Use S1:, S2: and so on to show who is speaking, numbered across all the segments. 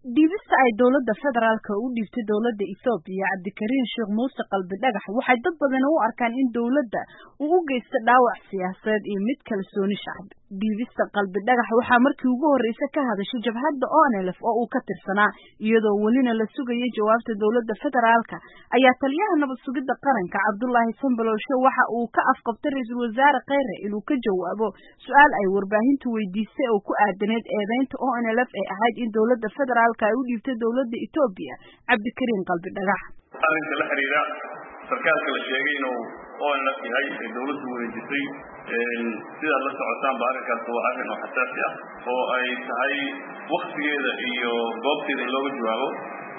S1: Dhiibista ay dowladda federaalka u dhiibtay dowladda Itoobiya Cabdikariin Sheekh Muuse Qalbi Dhagax waxay dad badan u arkaan in dowladda uu u geystay dhaawac siyaasadeed iyo mid kalsooni shacbi. Dhiibista Qalbi Dhagax waxaa markii ugu horeysay ka hadashay jabhadda ONLF oo uu ka tirsanaa iyadoo welina la sugayay jawaabta dowladda federaalka ayaa taliyaha nabad sugidda qaranka Cabdullaahi Sanbalowshe waxa uu ka afqabtay ra'iisul wasaare Kheyre inuu ka jawaabo su'aal ay warbaahintu weydiisay oo ku aadaneed eedeynta ONLF ee ahayd in dowladda federaalka ay u dhiibtay dowladda Itoobiya Cabdikariin Qalbi Dhagax.
S2: arrinka la xiriira sarkaalka la sheegay inuu ONLF yahay ee dowladdu weydiisay sida la socotaan arrinkaas waa arrin xasaasi ah oo ay tahay waqtigeeda iyo goobteeda in looga jawaabo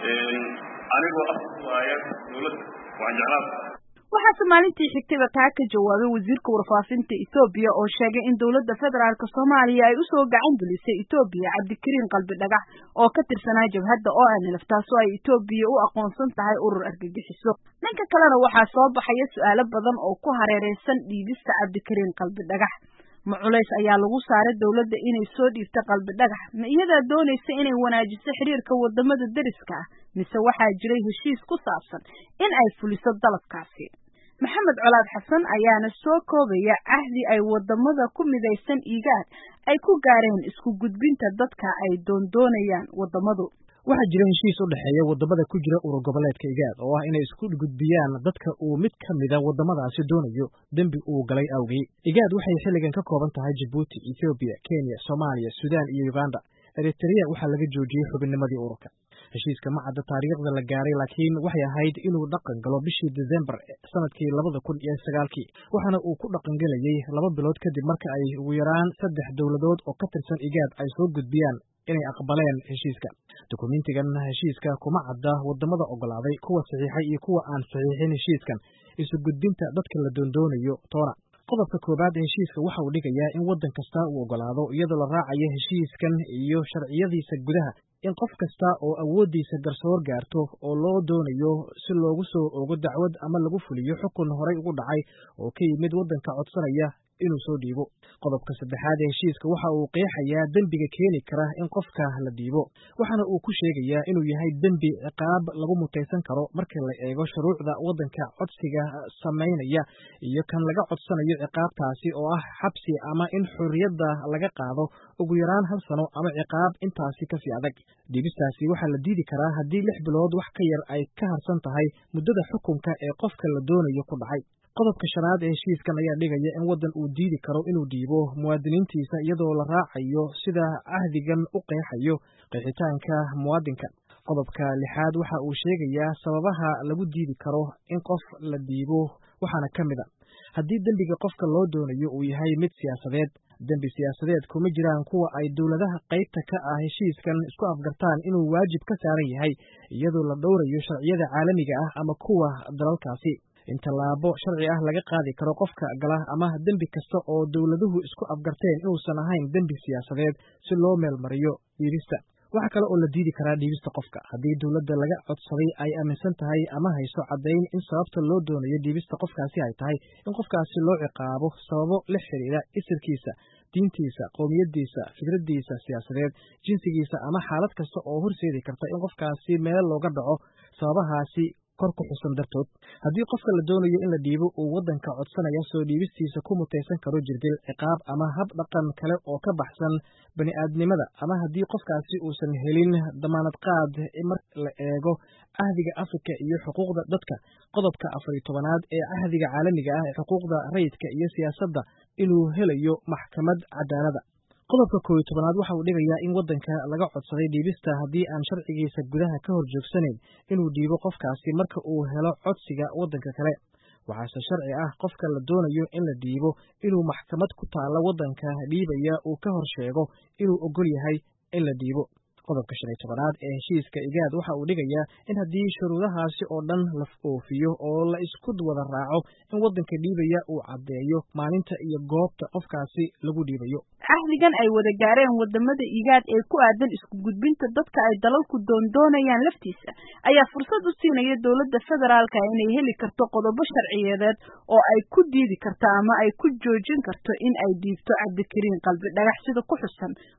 S2: anigoo afwaaya dowladda waxaan jeclaa
S1: waxaa maalintii xigtayba taa ka jawaabay wasiirka warfaafinta Itoobiya oo sheegay in dowladda federaalka Soomaaliya ay u soo gacan gelisay Itoobiya Cabdikariin Qalbi Dhagax oo ka tirsanaa jabhadda ONLF taasoo ay Itoobiya u aqoonsan tahay urur argagixiso. Dhanka kalena waxaa soo baxaya su'aalo badan oo ku hareereysan dhiibista Cabdikariin Qalbi Dhagax. Ma culays ayaa lagu saaray dowladda inay soo dhiibto Qalbi Dhagax ma iyada doonaysa inay wanaajiso xiriirka wadamada dariska ah mise waxaa jiray heshiis ku saabsan in ay fuliso dalabkaasi. Maxamed Colaad Xasan ayaana soo koobaya ahdi ay wadamada ku midaysan IGAD ay ku gaareen isku gudbinta dadka ay doonayaan wadamadu.
S3: waxaa jira heshiis u dhaxeeya wadamada ku jira urur goboleedka IGAD oo ah inay isku gudbiyaan dadka uu mid ka mid ah wadamadaasi doonayo dambi uu galay awgeed. IGAD waxay xilligan ka kooban tahay Djibouti, Ethiopia, Kenya, Soomaaliya, Suudaan iyo Uganda. Eritrea waxaa laga joojiyay xubinnimadii ururka. heshiiska ma cadda taariikhda la gaaray laakiin waxay ahayd inuu dhaqan galo bishii December sanadkii 2009 waxaana uu ku dhaqan galayay 2 bilood kadib marka ay ugu yaraan 3 dowladood oo ka tirsan IGAD ay soo gudbiyaan inay aqbaleen heshiiska. Dukumentigan heshiiska kuma cadda wadamada ogolaaday, kuwa saxiixay iyo kuwa aan saxiixin heshiiskan isu gudbinta dadka la doonayo toona. qodobka koobaad ee heshiiska waxa uu dhigayaa in wadan kasta uu ogolaado iyadoo la raacayo heshiiskan iyo sharciyadiisa gudaha in qof kasta oo awoodiisa garsoor gaarto oo loo doonayo si loogu soo ogo dacwad ama lagu fuliyo xukun horay ugu dhacay oo ka yimid wadanka codsanaya inuu soo dhiibo. qodobka saddexaad ee heshiiska waxa uu qeexayaa dembiga keeni kara in qofka la dhiibo waxaana uu ku sheegayaa inuu yahay dembi ciqaab lagu mutaysan karo marka la eego shuruucda wadanka codsiga sameynaya iyo kan laga codsanayo ciqaabtaasi oo ah xabsi ama in xurriyadda laga qaado ugu yaraan 1 sano ama ciqaab intaasi ka sii adag. dhiibistaasi waxaa la diidi karaa haddii 6 bilood wax ka yar ay ka harsan tahay muddada xukunka ee qofka la doonayo ku dhacay. qodobka shanaad ee heshiiskan ayaa dhigaya in wadan uu diidi karo inuu dhiibo muwaadiniintiisa iyadoo la raacayo sida ahdigan u qeexayo qeexitaanka muwaadinka. qodobka 6aad waxa uu sheegayaa sababaha lagu diidi karo in qof la dhiibo waxaana ka mid ah haddii dembiga qofka loo doonayo uu yahay mid siyaasadeed. dembi siyaasadeed kuma jiraan kuwa ay dowladaha qaybta ka ah heshiiskan isku afgartaan inuu waajib ka saaran yahay iyadoo la dhowrayo sharciyada caalamiga ah ama kuwa dalalkaasi. in tallaabo sharci ah laga qaadi karo qofka gala ama dembi kasta oo dowladuhu isku afgarteen inuusan ahayn dembi siyaasadeed si loo meelmariyo dhiibista. waxa kale oo la diidi karaa dhiibista qofka haddii dowladda laga codsaday ay aaminsan tahay ama hayso caddayn in sababta loo doonayo dhiibista qofkaasi ay tahay in qofkaasi loo ciqaabo sababo la xiriira isirkiisa, diintiisa, qowmiyadiisa, fikradiisa siyaasadeed, jinsigiisa ama xaalad kasta oo horseedi karta in qofkaasi meel looga dhaco sababahaasi kor ku xusan dartood. haddii qofka la doonayo in la dhiibo uu wadanka codsanaya soo dhiibistiisa ku mutaysan karo jirdil, ciqaab ama hab dhaqan kale oo ka baxsan bani'aadnimada ama haddii qofkaasi uusan helin damaanad qaad marka la eego ahdiga Afrika iyo xuquuqda dadka. qodobka 14aad ee ahdiga caalamiga ah ee xuquuqda rayidka iyo siyaasadda inuu helayo maxkamad cadaalada. qodobka 11aad waxa uu dhigayaa in wadanka laga codsaday dhiibista haddii aan sharcigiisa gudaha ka horjoogsanayn inuu dhiibo qofkaasi marka uu helo codsiga wadanka kale. waxaase sharci ah qofka la doonayo in la dhiibo inuu maxkamad ku taalla wadanka dhiibaya uu ka hor sheego inuu ogol yahay in la dhiibo. qodobka 15aad ee heshiiska IGAD waxa uu dhigayaa in haddii shuruudahaasi oo dhan la oofiyo oo la isku wada raaco in wadanka dhiibaya uu caddeeyo maalinta iyo goobta qofkaasi lagu dhiibayo.
S1: ahdigan ay wada gaareen wadamada IGAD ee ku aadan isku gudbinta dadka ay dalalku doonayaan laftiisa ayaa fursad u siinaya dowladda federaalka inay heli karto qodobo sharciyeed oo ay ku diidi karto ama ay ku joojin karto in ay dhiibto Cabdikariin Qalbi Dhagax sida ku xusan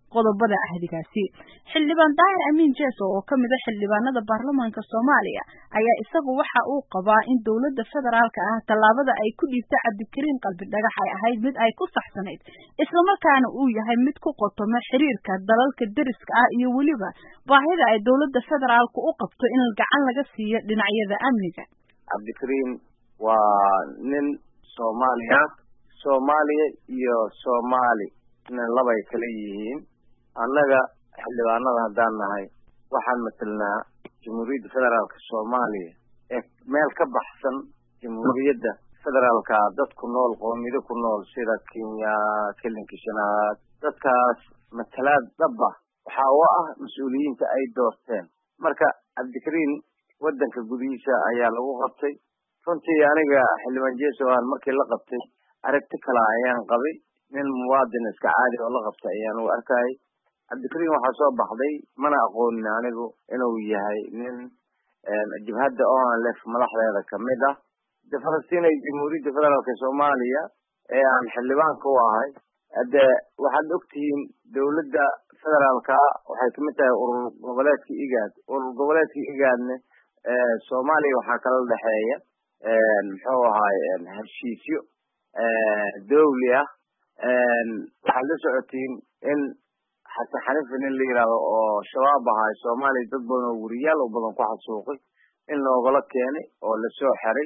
S1: qodobada ahdigaasi. Xildhibaan Daahir Amiin Jeeso oo ka mid ah xildhibaanada baarlamaanka Soomaaliya ayaa isagu waxa uu qabaa in dawladda federaalka ah tallaabada ay ku dhiibtay Cabdikariin Qalbi Dhagax ay ahayd mid ay ku saxsanayd isla markaana uu yahay mid ku qotoma xiriirka dalalka deriska ah iyo waliba baahida ay dawladda federaalku u qabto in gacan laga siiyo dhinacyada amniga.
S4: Cabdikariin waa nin Soomaaliya iyo Soomaali laba ay kala yihiin. annaga xildhibaanada haddaan nahay waxaan matalnaa Jamhuuriyadda Federaalka Soomaaliya ee meel ka baxsan Jamhuuriyadda Federaalka dad ku nool qoomiyado ku nool sida Kenya, Shanaad, dadkaas matalaad dabba waxa uu ah mas'uuliyiinta ay doorteen. marka Cabdikariin wadanka gudihiisa ayaa lagu qabtay. runtii aniga xildhibaan Jeeso aan markii la qabtay aragti kale ayaan qabay. nin muwaadin iska caadi oo la qabtay ayaan u arkay. Cabdikariin waxa soo baxday mana aqoonin anigu inuu yahay nin jabhadda ONLF madaxdeeda kamid ah. Falastiin ay Jamhuuriyadda Federaalka Soomaaliya ee aan xildhibaanka u ahay hadda waxaad ogtihiin dawladda federaalka waxay kamid tahay urur goboleedka IGAD Soomaaliya waxaa kala dhaxeeya muxuu ahay heshiisyo dawli ah. waxaad la socotiin in xataa xanifin la yiraahdo oo shabaab ahay Soomaaliya dad badan oo wariyaal oo badan ku xasuuqay in loogala keenay oo la soo xiray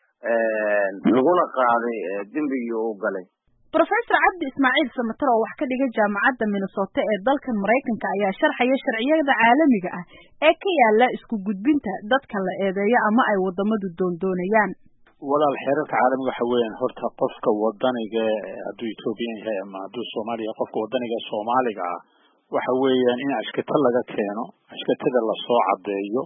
S4: laguna qaaday dambigii uu galay.
S1: Professor Cabdi Ismaaciil Samatar oo wax ka dhigay jaamacadda Minnesota ee dalka Mareykanka ayaa sharxaya sharciyada caalamiga ah ee ka yaala isku gudbinta dadka la eedeeyo ama ay wadamadu doonayaan.
S5: walaal xeerarka caalamiga waxa weeyaan horta qofka wadaniga hadduu Ethiopian yahay ama hadduu Soomaaliya qofka wadaniga Soomaaliga ah waxa weeyaan in ashkata laga keeno ashkatada la soo cadeeyo.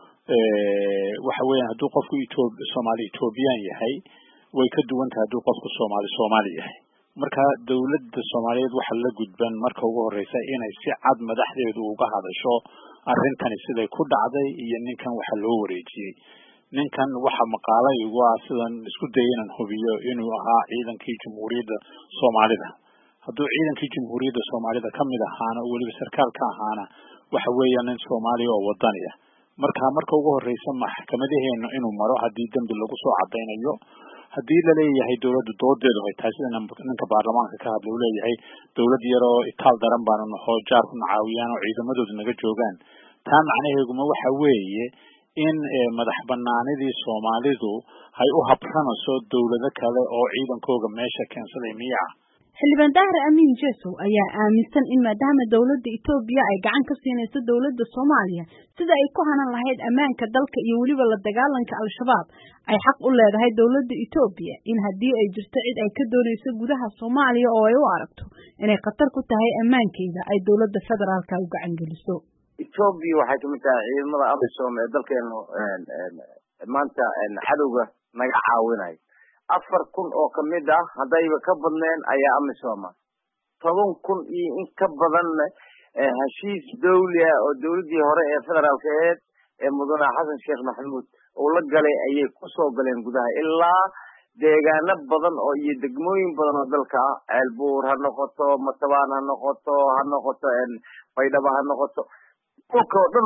S5: waxa weeyaan hadduu qofku Ethiopian yahay way ka duwan tahay hadduu qofku Soomaali yahay. marka dawladda Soomaaliyeed waxa la gudban marka ugu horeysa inay si cad madaxdeedu uga hadasho arrintani siday ku dhacday iyo ninkan waxa loo wareejiyay. ninkan waxa maqaalay waa sidan isku dayeen hubiyo inuu ahaa ciidankii Jamhuuriyadda Soomaalida. hadduu ciidankii Jamhuuriyadda Soomaalida kamid ahaana waliba sarkaal ka ahaana waxa weeyaan nin Soomaali oo wadani ah. marka ugu horeysa maxkamadaheena inuu maro haddii dambi lagu soo cadeynayo. haddii la leeyahay dawladdu doodeedu ay tahay sida ninka baarlamaanka ka hadlay uu leeyahay dawlad yar oo itaal daran baan naxoo jaar ku nacaawiyaan oo ciidamadoodu naga joogaan. taa macnaheedu ma waxa weeye in madax banaanidii Soomaalidu ay u habranayso dawlado kale oo ciidankooga meesha keensaday miyaa.
S1: Xildhibaan Daahir Amiin Jeeso ayaa aaminsan in maadaama dawladda Itoobiya ay gacan ka siinayso dawladda Soomaaliya sida ay ku hanan lahayd ammaanka dalka iyo waliba la dagaalanka Al-Shabaab ay xaq u leedahay dawladda Itoobiya in haddii ay jirto cid ay ka doonayso gudaha Soomaaliya oo ay u aragto inay khatar ku tahay ammaankeeda ay dawladda federaalka u gacan geliso.
S4: Itoobiya waxay kamid tahay ciidamada AMISOM ee dalkeenu maanta cadowga naga caawinay. 4,000 oo kamid ah hadayba ka badneen ayaa AMISOM 10,000 iyo in ka badan heshiis dawli ah oo dawladii hore ee federaalka ee mudane Xasan Sheekh Maxamuud oo la galay ayay ku soo galeen gudaha ilaa deegaano badan oo iyo degmooyin badan oo dalka Ceelbuur ha noqoto Matabaan ha noqoto Baydhabo ha noqoto dhulka dhan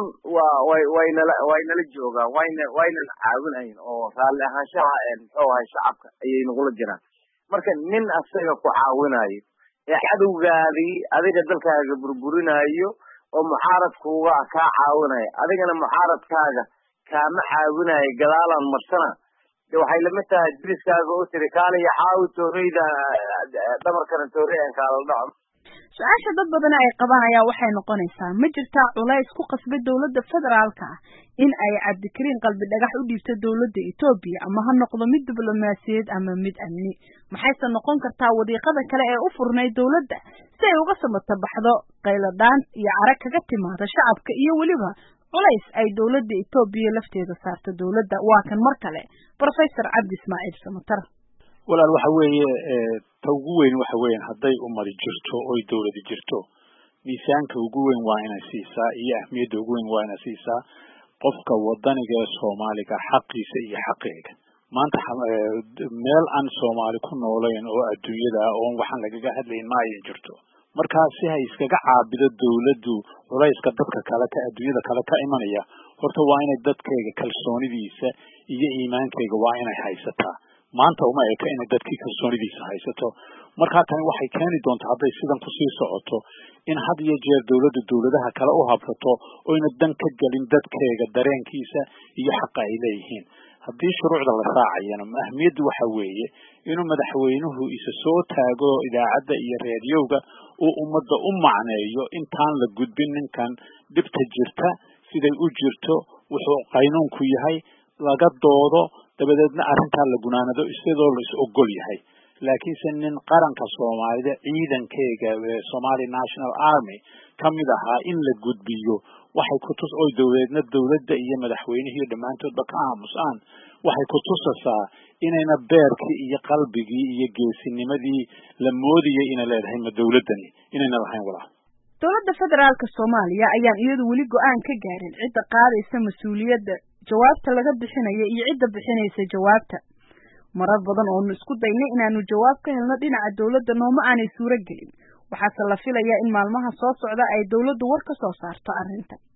S4: wayna joogaan wayna caawinayeen oo raalli ahaanshaha oo ay shacabka ayay nagula jiraan. marka nin asaga ku caawinayo ee cadowgaadii adiga dalkaaga burburinayo oo mucaaradkuuga ka caawinayo adigana mucaaradkaaga kaama caawinayo gadaalan marsana waxay la mid tahay diriskaaga oo tiri kaaliya caawi tooreyda dhamarkana tooreyda kala dhaco.
S1: Su'aasha dad badan ay qabaan ayaa waxay noqonaysaa ma jirtaa culays ku qasbay dawladda federaalka in ay Cabdikariin Qalbi Dhagax u dhiibto dawladda Itoobiya ama ha noqdo mid diblomaasiyadeed ama mid amni. maxayse noqon kartaa wadiiqada kale ee u furnay dawladda si ay uga samata baxdo qayladaan iyo carag kaga timaada shacabka iyo waliba culays ay dawladda Itoobiya lafteeda saarto dawladda. waa kan mar kale Professor Cabdi Ismaaciil Samatar.
S5: walaal waxa weeye ugu weyn waxa weeyaan haday umad jirto oo dawlad jirto miisaanka ugu weyn waa inay siisaa iyo ahmiyadda ugu weyn waa inay siisaa qofka wadaniga Soomaaliga xaqiisa iyo xaqeega. maanta meel aan Soomaali ku nooleen oo adduunyada oo waxaan lagaga hadlayn ma ay jirto. markaa si hay iskaga caabido dawladdu culayska dadka kale ka adduunyada kale ka imanaya horta waa inay dadkayga kalsoonidiisa iyo iimaankayga waa inay haysataa maanta uma eka inay dadkii kalsoonidiisa haysato markaa tani waxay keeni doontaa hadday sidan kusii socoto in had iyo jeer dawladdu dawladaha kale u habsato oyna dan ka gelin dadkayga dareenkiisa iyo xaqa ay leeyihiin haddii shuruucda la raacayana ahmiyaddu waxa weeye inuu madaxweynuhu isa soo taago idaacadda iyo raadiyowga uu ummadda u macneeyo intaan la gudbin ninkan dhibta jirta siday u jirto wuxuu qaynuunku yahay laga doodo dabadeedna arrintaa la gunaanado isagoo la is ogol yahay laakiinse nin qaranka Soomaalida ciidankeyga Somali National Army kamid ahaa in la gudbiyo waxay ku tus oo dawladda iyo madaxweynaha dhamaantoodba ka aamusaan waxay ku tusaysaa inayna beerkii iyo qalbigii iyo geesinimadii la moodiyay in leedahay dawladani inayna lahayn walaa
S1: dowladda federaalka Soomaaliya ayaan iyadu wali go'aan ka gaarin cidda qaadaysa mas'uuliyadda jawaabta laga bixinayo iyo cidda bixinaysa jawaabta marar badan oo isku daynay inaanu jawaab ka helno dhinaca dawladda nooma aanay suuragelin waxaase la filayaa in maalmaha soo socda ay dawladdu war ka soo saarto arrinta